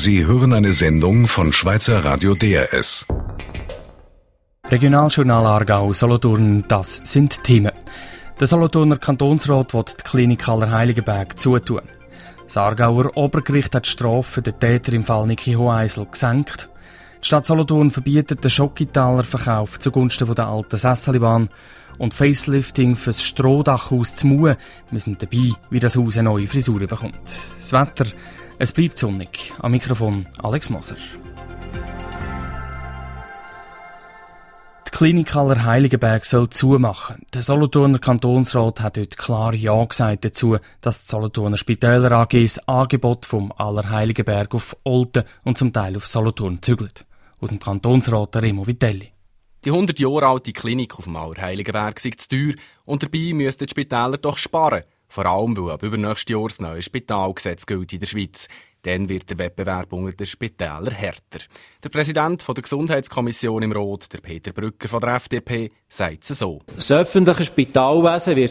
Sie hören eine Sendung von Schweizer Radio DRS. Regionaljournal Aargau, Solothurn, das sind Themen. Der Solothurner Kantonsrat will die Klinik Allerheiligenberg zutun. Das Aargauer Obergericht hat die Strafe der Täter im Fall Niki Hoheisel gesenkt. Die Stadt Solothurn verbietet den Schokitaler Verkauf zugunsten der alten Sesselibahn und Facelifting für das Strohdachhaus zu Mue. Wir sind dabei, wie das Haus eine neue Frisur bekommt. Das Wetter, es bleibt sonnig. Am Mikrofon Alex Moser. Die Klinik Allerheiligenberg soll zumachen. Der Solothurner Kantonsrat hat heute klar Ja gesagt dazu, dass die Solothurner Spitäler AG das Angebot vom Allerheiligenberg auf Olten und zum Teil auf Solothurn zügelt. Aus dem Kantonsrat Remo Vitelli. Die 100 Jahre alte Klinik auf dem Allerheiligenberg sei zu teuer und dabei müssten die Spitäler doch sparen. Vor allem, weil ab übernächstes Jahr das neue Spitalgesetz gilt in der Schweiz. Dann wird der Wettbewerb unter den Spitälern härter. Der Präsident der Gesundheitskommission im Rot, der Peter Brücker von der FDP, sagt es so. Das öffentliche Spitalwesen wird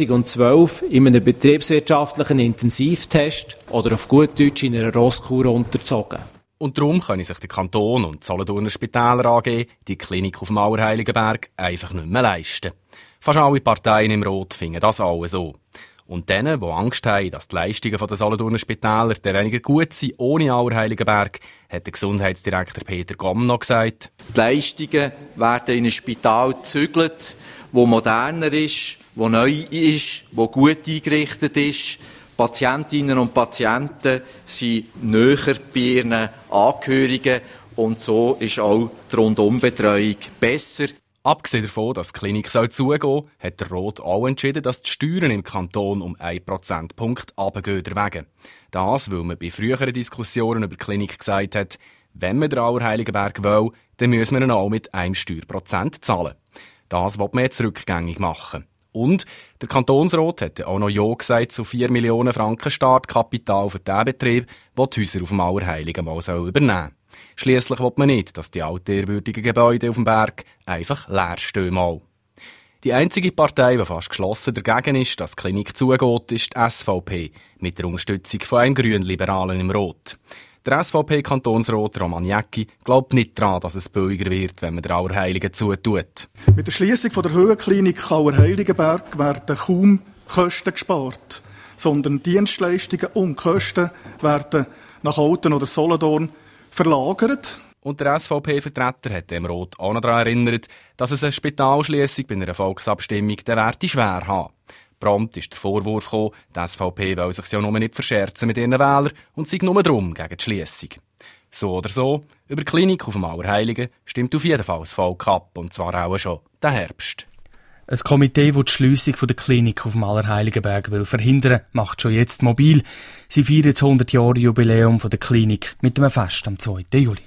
2012 in einem betriebswirtschaftlichen Intensivtest oder auf gut Deutsch in einer Rosskur unterzogen. Und darum können sich der Kanton und die Solothurner Spitäler AG die Klinik auf dem Allerheiligenberg einfach nicht mehr leisten. Fast alle Parteien im Rot finden das alle so. Und denen, die Angst haben, dass die Leistungen der Solothurner Spitäler weniger gut sind ohne Allerheiligenberg, hat der Gesundheitsdirektor Peter Gomm noch gesagt. Die Leistungen werden in ein Spital gezügelt, das moderner ist, das neu ist, das gut eingerichtet ist. Patientinnen und Patienten sind näher bei ihren Angehörigen und so ist auch die Rundumbetreuung besser. Abgesehen davon, dass die Klinik zugehen soll, hat der Rot auch entschieden, dass die Steuern im Kanton um 1 Prozentpunkt runtergehen wegen. Das, weil man bei früheren Diskussionen über die Klinik gesagt hat, wenn man den Allerheiligenberg will, dann müssen wir ihn auch mit 1 Steuerprozent zahlen. Das will man jetzt rückgängig machen. Und der Kantonsrat hat auch noch Ja gesagt zu 4 Millionen Franken Startkapital für den Betrieb, der die Häuser auf dem Allerheiligen mal übernehmen soll. Schliesslich will man nicht, dass die altehrwürdigen Gebäude auf dem Berg einfach leer stehen mal. Die einzige Partei, die fast geschlossen dagegen ist, dass die Klinik zugeht, ist die SVP, mit der Unterstützung von einem Grünliberalen im Rot. Der SVP-Kantonsrat Roman Jäcki glaubt nicht daran, dass es billiger wird, wenn man der Allerheiligen zutut. Mit der Schliessung der Höhenklinik Allerheiligenberg werden kaum Kosten gespart, sondern Dienstleistungen und Kosten werden nach Olten oder Solothurn verlagert. Und der SVP-Vertreter hat dem Rot auch noch daran erinnert, dass es eine Spitalschliessung bei einer Volksabstimmung den Wert schwer haben. Prompt ist der Vorwurf gekommen, die SVP will sich ja nur nicht verscherzen mit ihren Wählern und sei nur drum gegen die Schliessung. So oder so, über die Klinik auf dem Allerheiligen stimmt auf jeden Fall das Volk ab, und zwar auch schon den Herbst. Ein Komitee, das die Schliessung der Klinik auf dem Allerheiligenberg will verhindern, macht schon jetzt mobil. Sie feiern das 100-Jahre-Jubiläum der Klinik mit einem Fest am 2. Juli.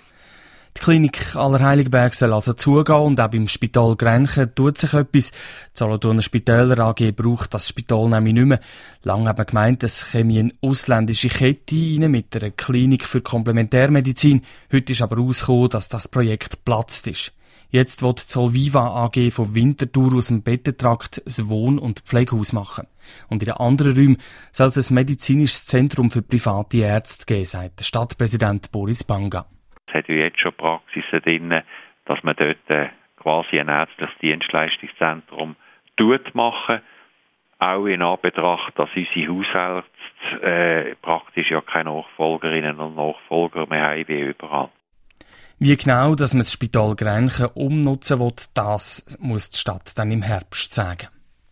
Die Klinik Allerheiligenberg soll also zugehen und auch beim Spital Grenchen tut sich etwas. Die Solothurner Spitäler AG braucht das Spital nämlich nicht mehr. Lange hat man gemeint, es käme eine ausländische Kette rein mit einer Klinik für Komplementärmedizin. Heute ist aber herausgekommen, dass das Projekt geplatzt ist. Jetzt will die Solviva AG von Winterthur aus dem Bettentrakt ein Wohn- und Pflegehaus machen. Und in den anderen Räumen soll es ein medizinisches Zentrum für private Ärzte geben, sagt der Stadtpräsident Boris Banga. Es hat ja jetzt schon Praxisen drin, dass man dort quasi ein ärztliches Dienstleistungszentrum machen. Auch in Anbetracht, dass unsere Hausärzte praktisch ja keine Nachfolgerinnen und Nachfolger mehr haben wie überall. Wie genau, dass man das Spital Grenchen umnutzen will, das muss die Stadt dann im Herbst sagen.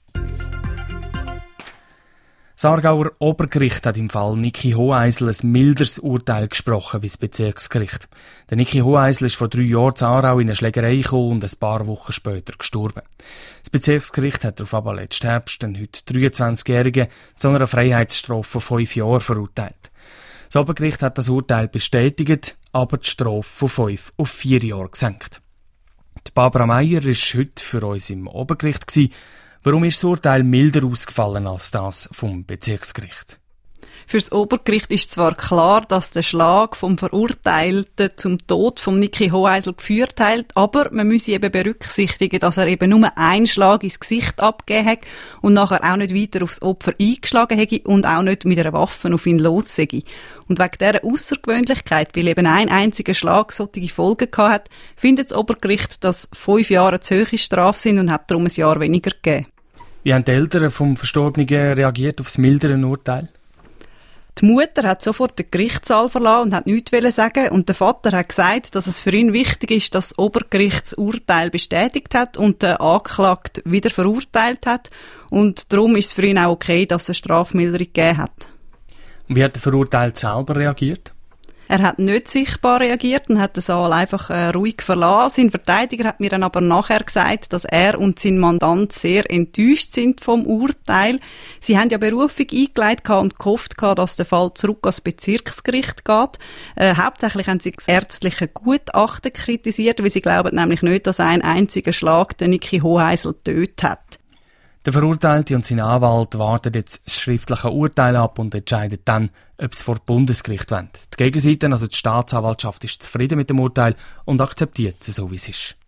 Das Aargauer Obergericht hat im Fall Niki Hoheisel ein milderes Urteil gesprochen wie das Bezirksgericht. Der Niki Hoheisel ist vor 3 Jahren in Aarau in eine Schlägerei gekommen und ein paar Wochen später gestorben. Das Bezirksgericht hat darauf aber letzten Herbst den heute 23-Jährigen zu einer Freiheitsstrafe von 5 Jahren verurteilt. Das Obergericht hat das Urteil bestätigt, aber die Strafe von 5 auf 4 Jahre gesenkt. Die Barbara Meier war heute für uns im Obergericht. Warum ist das Urteil milder ausgefallen als das vom Bezirksgericht? Für das Obergericht ist zwar klar, dass der Schlag vom Verurteilten zum Tod von Niki Hoheisel geführt hat, aber man muss eben berücksichtigen, dass er eben nur einen Schlag ins Gesicht abgegeben hat und nachher auch nicht weiter aufs Opfer eingeschlagen hätte und auch nicht mit einer Waffe auf ihn los sei. Und wegen dieser Aussergewöhnlichkeit, weil eben ein einziger Schlag solche Folgen gehabt hat, findet das Obergericht, dass 5 Jahre zu hohe Strafe sind und hat darum ein Jahr weniger gegeben. Wie haben die Eltern vom Verstorbenen reagiert auf das mildere Urteil? Die Mutter hat sofort den Gerichtssaal verlassen und hat nichts sagen. Und der Vater hat gesagt, dass es für ihn wichtig ist, dass das Obergericht das Urteil bestätigt hat und den Angeklagten wieder verurteilt hat. Und darum ist es für ihn auch okay, dass es eine Strafmilderung gegeben hat. Und wie hat der Verurteilte selber reagiert? Er hat nicht sichtbar reagiert und hat den Saal einfach ruhig verlassen. Sein Verteidiger hat mir dann aber nachher gesagt, dass er und sein Mandant sehr enttäuscht sind vom Urteil. Sie haben ja Berufung eingelegt und gehofft, dass der Fall zurück ans Bezirksgericht geht. Hauptsächlich haben sie das ärztliche Gutachten kritisiert, weil sie glauben nämlich nicht, dass ein einziger Schlag den Niki Hoheisel getötet hat. Der Verurteilte und sein Anwalt warten jetzt das schriftliche Urteil ab und entscheiden dann, ob es vor Bundesgericht wollen. Die Gegenseite, also die Staatsanwaltschaft, ist zufrieden mit dem Urteil und akzeptiert es so, wie es ist.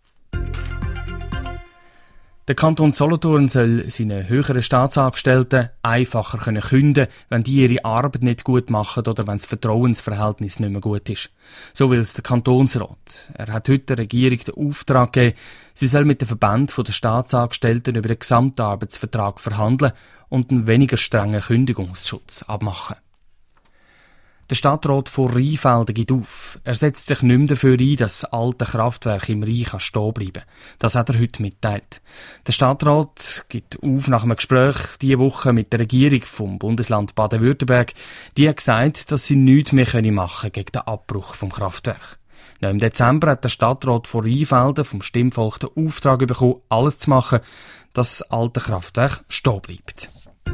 Der Kanton Solothurn soll seinen höheren Staatsangestellten einfacher kündigen können, wenn die ihre Arbeit nicht gut machen oder wenn das Vertrauensverhältnis nicht mehr gut ist. So will es der Kantonsrat. Er hat heute der Regierung den Auftrag gegeben, sie soll mit dem Verband der Staatsangestellten über den Gesamtarbeitsvertrag verhandeln und einen weniger strengen Kündigungsschutz abmachen. Der Stadtrat von Rheinfelden gibt auf. Er setzt sich nicht mehr dafür ein, dass das alte Kraftwerk im Rhein stehen bleiben kann. Das hat er heute mitteilt. Der Stadtrat gibt auf nach einem Gespräch diese Woche mit der Regierung vom Bundesland Baden-Württemberg. Die hat gesagt, dass sie nichts mehr machen können gegen den Abbruch vom Kraftwerk. Noch im Dezember hat der Stadtrat von Rheinfelden vom Stimmvolk den Auftrag bekommen, alles zu machen, dass das alte Kraftwerk stehen bleibt.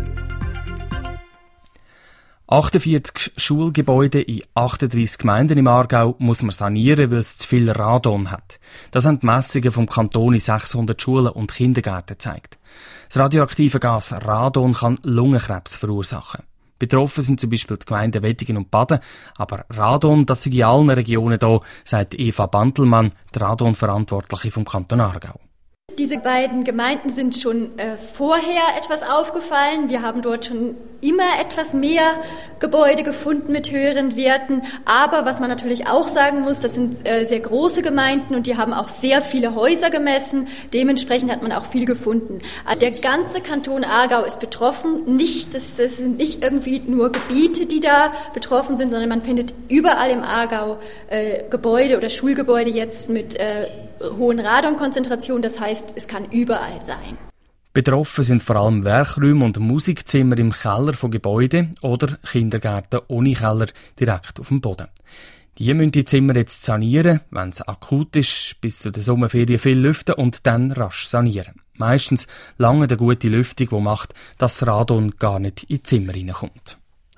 48 Schulgebäude in 38 Gemeinden im Aargau muss man sanieren, weil es zu viel Radon hat. Das haben die Messungen vom Kanton in 600 Schulen und Kindergärten gezeigt. Das radioaktive Gas Radon kann Lungenkrebs verursachen. Betroffen sind zum Beispiel die Gemeinden Wettingen und Baden, aber Radon, das sei in allen Regionen da, sagt Eva Bantelmann, die Radon-Verantwortliche vom Kanton Aargau. Diese beiden Gemeinden sind schon vorher etwas aufgefallen. Wir haben dort schon immer etwas mehr Gebäude gefunden mit höheren Werten. Aber was man natürlich auch sagen muss, das sind sehr große Gemeinden und die haben auch sehr viele Häuser gemessen. Dementsprechend hat man auch viel gefunden. Der ganze Kanton Aargau ist betroffen. Das sind nicht irgendwie nur Gebiete, die da betroffen sind, sondern man findet überall im Aargau Gebäude oder Schulgebäude jetzt mit hohen Radonkonzentrationen. Das heißt, es kann überall sein. Betroffen sind vor allem Werkräume und Musikzimmer im Keller von Gebäuden oder Kindergärten ohne Keller direkt auf dem Boden. Die müssen die Zimmer jetzt sanieren, wenn es akut ist, bis zu den Sommerferien viel lüften und dann rasch sanieren. Meistens lange eine gute Lüftung, die macht, dass das Radon gar nicht in die Zimmer reinkommt.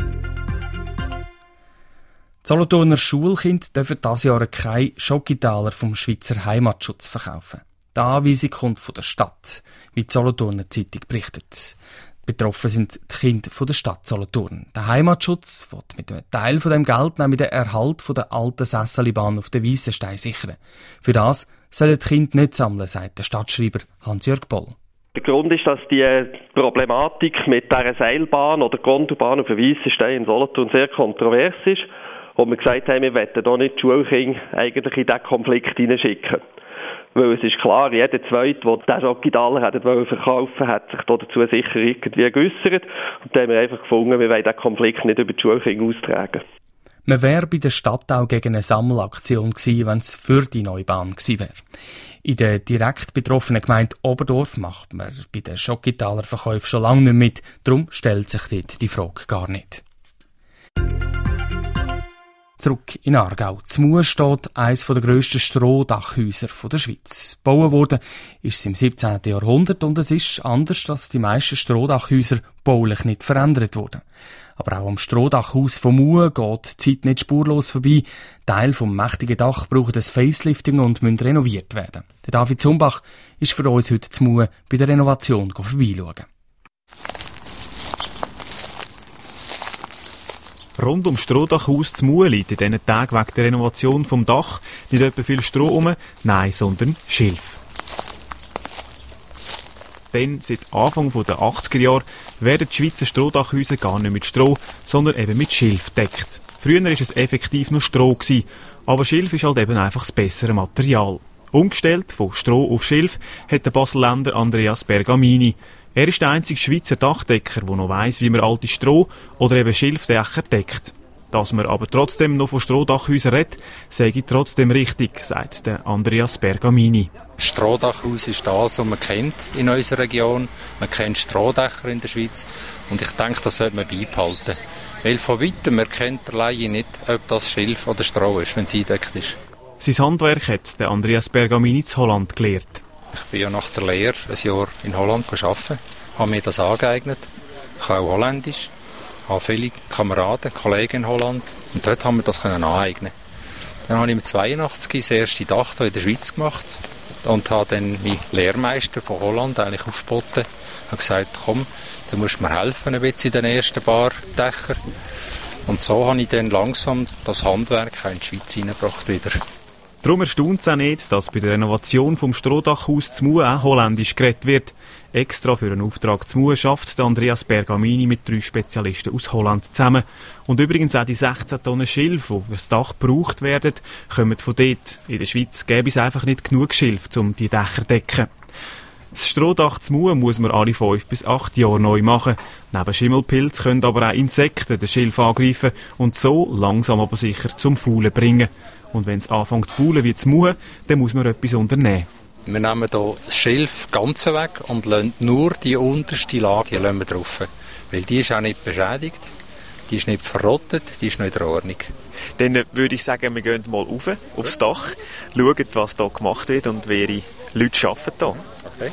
Die Solothurner Schulkinder dürfen dieses Jahr keine Schokitaler vom Schweizer Heimatschutz verkaufen. Die Anweisung kommt von der Stadt, wie die Solothurner Zeitung berichtet. Betroffen sind die Kinder von der Stadt Solothurn. Der Heimatschutz will mit einem Teil von dem Geld nämlich den Erhalt von der alten Sesselbahn auf der Weissenstein sichern. Für das sollen die Kinder nicht sammeln, sagt der Stadtschreiber Hans-Jörg Boll. Der Grund ist, dass die Problematik mit dieser Seilbahn oder Gondelbahn auf der Weissenstein in Solothurn sehr kontrovers ist. Und wir gesagt haben, wir wollen hier nicht die Schulkinder eigentlich in diesen Konflikt hineinschicken. Weil es ist klar, jeder Zweite, der diesen Schokitaler verkaufen hat sich dazu sicher irgendwie geäussert. Und da haben wir einfach gefunden, wir wollen diesen Konflikt nicht über die Schulkinder austragen. Man wäre bei der Stadt auch gegen eine Sammelaktion gewesen, wenn es für die neue Bahn gewesen wäre. In der direkt betroffenen Gemeinde Oberdorf macht man bei den Schokitalerverkäufen schon lange nicht mit. Darum stellt sich dort die Frage gar nicht. Zurück in Aargau. Z'Mu steht eines der grössten Strohdachhäuser der Schweiz. Gebaut worden ist es im 17. Jahrhundert und es ist anders als die meisten Strohdachhäuser baulich nicht verändert worden. Aber auch am Strohdachhaus von Mu geht die Zeit nicht spurlos vorbei. Teil vom mächtigen Dach braucht ein Facelifting und müssen renoviert werden. Der David Zumbach ist für uns heute Z'Mu bei der Renovation vorbeischauen. Rund ums Strohdachhaus zu Mue liegt in diesen Tagen wegen der Renovation vom Dach nicht etwa viel Stroh rum, nein, sondern Schilf. Denn seit Anfang der 80er Jahre werden die Schweizer Strohdachhäuser gar nicht mit Stroh, sondern eben mit Schilf gedeckt. Früher war es effektiv nur Stroh, aber Schilf ist halt eben einfach das bessere Material. Umgestellt von Stroh auf Schilf hat der Baselländer Andreas Bergamini. Er ist der einzige Schweizer Dachdecker, der noch weiss, wie man alte Stroh- oder eben Schilfdächer deckt. Dass man aber trotzdem noch von Strohdachhäusern redet, sage ich trotzdem richtig, sagt der Andreas Bergamini. Das Strohdachhaus ist das, was man kennt in unserer Region. Man kennt Strohdächer in der Schweiz und ich denke, das sollte man beibehalten. Weil von weitem erkennt der Laie nicht, ob das Schilf oder Stroh ist, wenn es eingedeckt ist. Sein Handwerk hat der Andreas Bergamini in Holland gelernt. Ich bin ja nach der Lehre ein Jahr in Holland gearbeitet, habe mir das angeeignet. Ich kann auch Holländisch, habe viele Kameraden, Kollegen in Holland und dort haben wir das aneignen. Dann habe ich mit 82 das erste Dach hier in der Schweiz gemacht und habe dann meinen Lehrmeister von Holland eigentlich aufgeboten. Ich habe gesagt, komm, du musst mir helfen ein bisschen in den ersten paar Dächern. Und so habe ich dann langsam das Handwerk in die Schweiz hineingebracht wieder. Darum erstaunt es auch nicht, dass bei der Renovation vom Strohdachhaus zu Mue auch holländisch geredet wird. Extra für einen Auftrag zu Mue schafft Andreas Bergamini mit 3 Spezialisten aus Holland zusammen. Und übrigens auch die 16 Tonnen Schilf, die für das Dach gebraucht werden, kommen von dort. In der Schweiz gäbe es einfach nicht genug Schilf, um die Dächer zu decken. Das Strohdach zu Mue muss man alle 5 bis 8 Jahre neu machen. Neben Schimmelpilz können aber auch Insekten den Schilf angreifen und so langsam aber sicher zum Faulen bringen. Und wenn es anfängt zu faulen wie zu Mue, dann muss man etwas unternehmen. Wir nehmen hier das Schilf ganz weg und lassen nur die unterste Lage drauf. Weil die ist auch nicht beschädigt, die ist nicht verrottet, die ist nicht in Ordnung. Dann würde ich sagen, wir gehen mal rauf, aufs Dach, schauen, was hier gemacht wird und welche Leute arbeiten hier. Okay.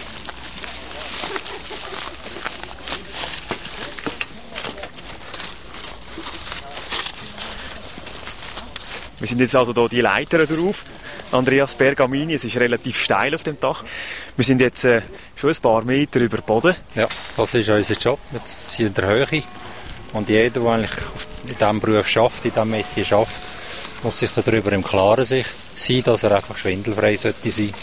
Wir sind jetzt also hier die Leiter drauf. Andreas Bergamini, es ist relativ steil auf dem Dach. Wir sind jetzt schon ein paar Meter über dem Boden. Ja, das ist unser Job. Wir sind in der Höhe. Und jeder, der eigentlich in diesem Beruf schafft, in diesem Metier schafft, muss sich darüber im Klaren sein, dass er einfach schwindelfrei sollte sein,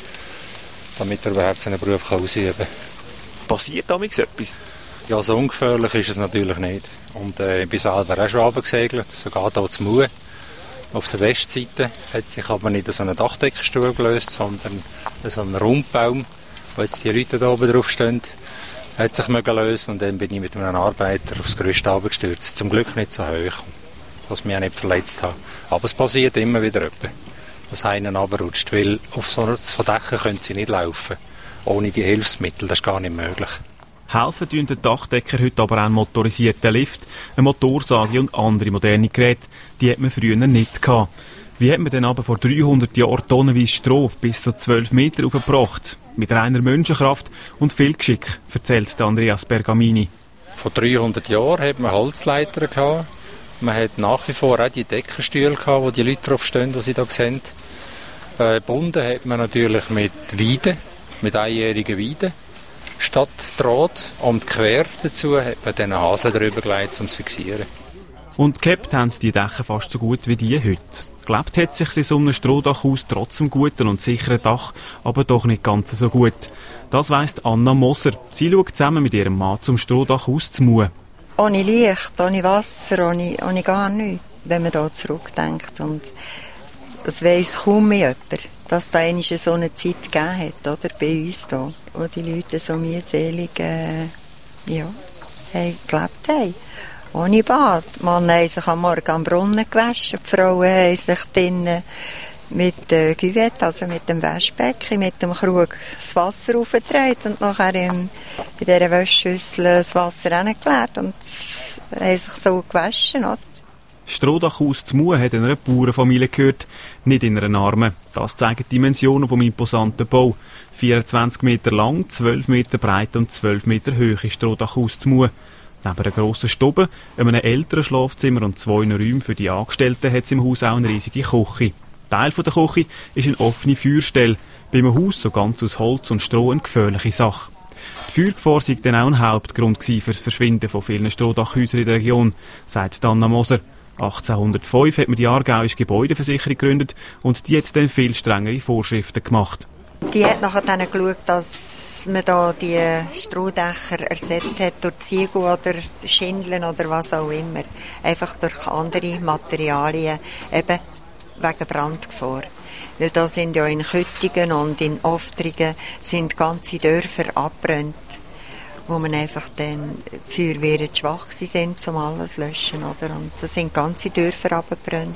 damit er überhaupt seinen Beruf ausüben kann. Passiert damals etwas? Ja, so ungefährlich ist es natürlich nicht. Und ich bin selber auch schon runtergesegelt, sogar hier zu Mue. Auf der Westseite hat sich aber nicht so einen Dachdeckerstuhl gelöst, sondern so ein Rundbaum, wo jetzt die Leute hier oben drauf stehen, hat sich lösen und dann bin ich mit einem Arbeiter aufs Gerüst runtergestürzt. Zum Glück nicht so hoch, dass ich mich auch nicht verletzt habe. Aber es passiert immer wieder etwas, dass einer runterrutscht, weil auf so Dächern können sie nicht laufen. Ohne die Hilfsmittel, das ist gar nicht möglich. Helfen tun den Dachdecker heute aber auch einen motorisierten Lift, eine Motorsage und andere moderne Geräte. Die hat man früher nicht gehabt. Wie hat man denn aber vor 300 Jahren tonnenweise Stroh auf bis zu 12 Meter aufgebracht? Mit reiner Menschenkraft und viel Geschick, erzählt Andreas Bergamini. Vor 300 Jahren hat man Holzleiter gehabt. Man hat nach wie vor auch die Deckenstühle gehabt, wo die Leute drauf stehen, die sie hier sehen. Gebunden hat man natürlich mit Weiden, mit einjährigen Weiden. Statt Draht und quer dazu hat man dann einen Hasen drüber gelegt, um zu fixieren. Und gehabt haben die Dächer fast so gut wie die heute. Gelebt hat sich in so einem Strohdachhaus trotz einem guten und sicheren Dach, aber doch nicht ganz so gut. Das weiss Anna Moser. Sie schaut zusammen mit ihrem Mann zum Strohdachhaus zu Mue. Ohne Licht, ohne Wasser, ohne gar nichts, wenn man da zurückdenkt. Und das weiss kaum mehr jemand, dass es da einmal so eine Zeit gegeben hat, oder? Bei uns hier, wo die Leute so mühselig haben gelebt haben. Ohne Bad. Die Männer haben sich am Morgen am Brunnen gewaschen, die Frauen haben sich drinnen mit der Cuvette, also mit dem Waschbecken, mit dem Krug das Wasser aufgetragen und nachher in dieser Waschschüssel das Wasser reingeleert und haben sich so gewaschen, oder? Das Strohdachhaus zu Mue hat einer Bauernfamilie gehört, nicht in einer armen. Das zeigen die Dimensionen vom imposanten Bau. 24 Meter lang, 12 Meter breit und 12 Meter hoch ist Strohdachhaus zu Mue. Neben einer grossen Stube, einem älteren Schlafzimmer und 2 Räumen für die Angestellten hat es im Haus auch eine riesige Küche. Teil der Küche ist eine offene Feuerstelle. Bei einem Haus so ganz aus Holz und Stroh eine gefährliche Sache. Die Feuergefahr sei dann auch ein Hauptgrund für das Verschwinden von vielen Strohdachhäusern in der Region, sagt Anna Moser. 1805 hat man die Aargauische Gebäudeversicherung gegründet und die hat dann viel strengere Vorschriften gemacht. Die hat nachher dann geschaut, dass man da die Strohdächer ersetzt hat durch Ziegel oder Schindeln oder was auch immer. Einfach durch andere Materialien, eben wegen Brandgefahr. Weil da sind ja in Köttingen und in Oftringen sind ganze Dörfer abbrennt, wo man einfach dann Feuerwehren zu schwach sind, um alles zu löschen, oder? Und da sind ganze Dörfer abgebrannt,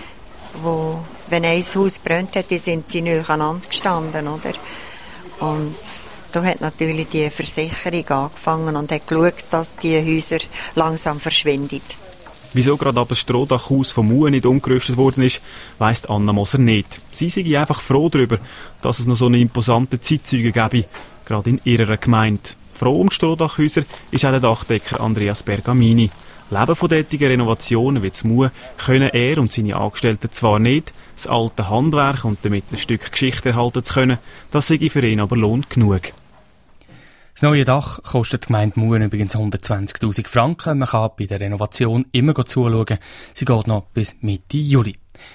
wo, wenn ein Haus brennt hat, sind sie nacheinander gestanden, oder? Und da hat natürlich die Versicherung angefangen und hat geschaut, dass die Häuser langsam verschwinden. Wieso gerade aber das Strohdachhaus vom Mue nicht umgerüstet worden ist, weiss Anna Moser nicht. Sie sei einfach froh darüber, dass es noch so eine imposante Zeitzeuge gäbe, gerade in ihrer Gemeinde. Froh um die Strohdachhäuser ist auch der Dachdecker Andreas Bergamini. Leben von derartigen Renovationen wie das Mue können er und seine Angestellten zwar nicht, das alte Handwerk und damit ein Stück Geschichte erhalten zu können, das sei für ihn aber lohnt genug. Das neue Dach kostet die Gemeinde Muen übrigens 120'000 Franken. Man kann bei der Renovation immer zuschauen. Sie geht noch bis Mitte Juli.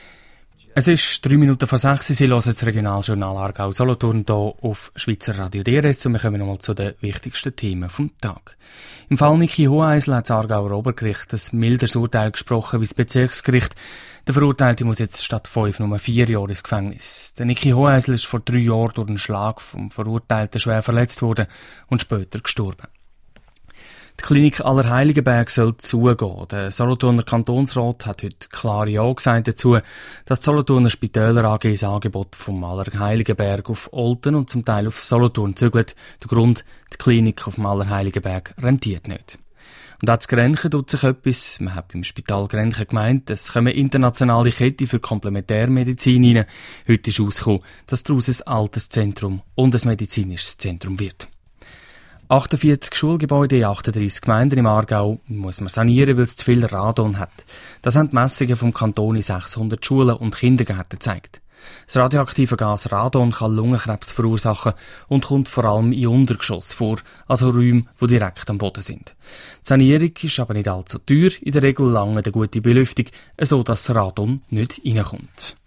Es ist 3 Minuten vor 6 Uhr. Sie hören das Regionaljournal Aargau-Solothurn hier auf Schweizer Radio DRS und wir kommen nochmal zu den wichtigsten Themen vom Tag. Im Fall Niki Hoheisel hat das Aargauer Obergericht ein milderes Urteil gesprochen wie das Bezirksgericht. Der Verurteilte muss jetzt statt 5 nur 4 Jahre ins Gefängnis. Der Niki Hoheisel ist vor 3 Jahren durch einen Schlag vom Verurteilten schwer verletzt worden und später gestorben. Die Klinik Allerheiligenberg soll zugehen. Der Solothurner Kantonsrat hat heute klar Ja gesagt dazu, dass die Solothurner Spitäler AG das Angebot vom Allerheiligenberg auf Olten und zum Teil auf Solothurn zügelt. Der Grund, die Klinik auf dem Allerheiligenberg rentiert nicht. Und auch zu Grenchen tut sich etwas. Man hat beim Spital Grenchen gemeint, es kommen internationale Kette für Komplementärmedizin rein. Heute ist herausgekommen, dass daraus ein altes Zentrum und ein medizinisches Zentrum wird. 48 Schulgebäude in 38 Gemeinden im Aargau muss man sanieren, weil es zu viel Radon hat. Das haben die Messungen vom Kanton in 600 Schulen und Kindergärten gezeigt. Das radioaktive Gas Radon kann Lungenkrebs verursachen und kommt vor allem in Untergeschoss vor, also Räume, die direkt am Boden sind. Die Sanierung ist aber nicht allzu teuer, in der Regel lange eine gute Belüftung, so dass das Radon nicht reinkommt.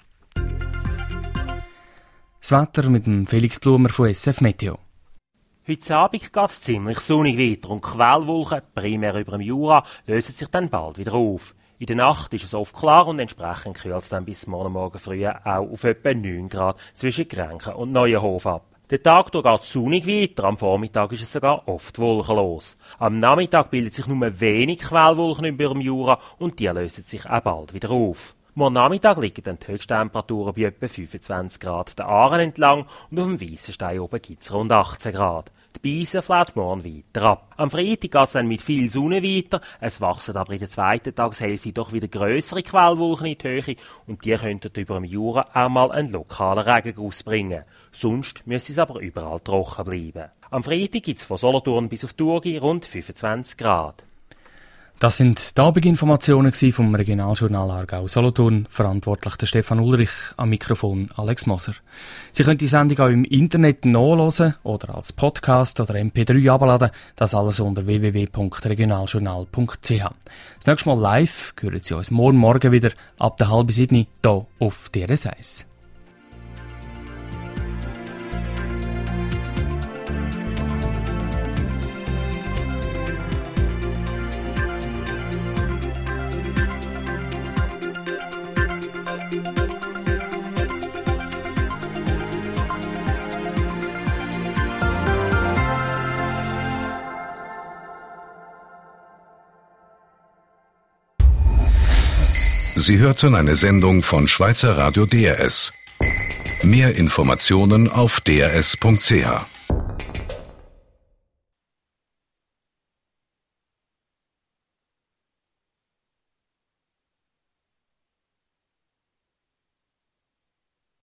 Das Wetter mit dem Felix Blumer von SF Meteo. Heute Abend geht es ziemlich sonnig weiter und Quellwolken, primär über dem Jura, lösen sich dann bald wieder auf. In der Nacht ist es oft klar und entsprechend kühlt es dann bis morgen früh auch auf etwa 9 Grad zwischen Grenchen und Neuenhof ab. Der Tag durch geht es sonnig weiter, am Vormittag ist es sogar oft wolkenlos. Am Nachmittag bilden sich nur wenig Quellwolken über dem Jura und die lösen sich auch bald wieder auf. Morgen Nachmittag liegen dann die Höchsttemperaturen bei etwa 25 Grad der Aaren entlang und auf dem Weissenstein oben gibt es rund 18 Grad. Die Beise flaut morgen weiter ab. Am Freitag geht es dann mit viel Sonne weiter, es wachsen aber in der zweiten Tageshälfte doch wieder grössere Quellwolken in die Höhe und die könnten über dem Jura auch mal einen lokalen Regenguss bringen. Sonst müsste es aber überall trocken bleiben. Am Freitag gibt es von Solothurn bis auf Thurgau rund 25 Grad. Das sind die Abendinformationen vom Regionaljournal Aargau-Solothurn. Verantwortlich der Stefan Ulrich, am Mikrofon Alex Moser. Sie können die Sendung auch im Internet nachhören oder als Podcast oder MP3 abladen. Das alles unter www.regionaljournal.ch. Das nächste Mal live hören Sie uns morgen wieder ab 6:30 hier auf DRS 1. Sie hörten eine Sendung von Schweizer Radio DRS. Mehr Informationen auf drs.ch.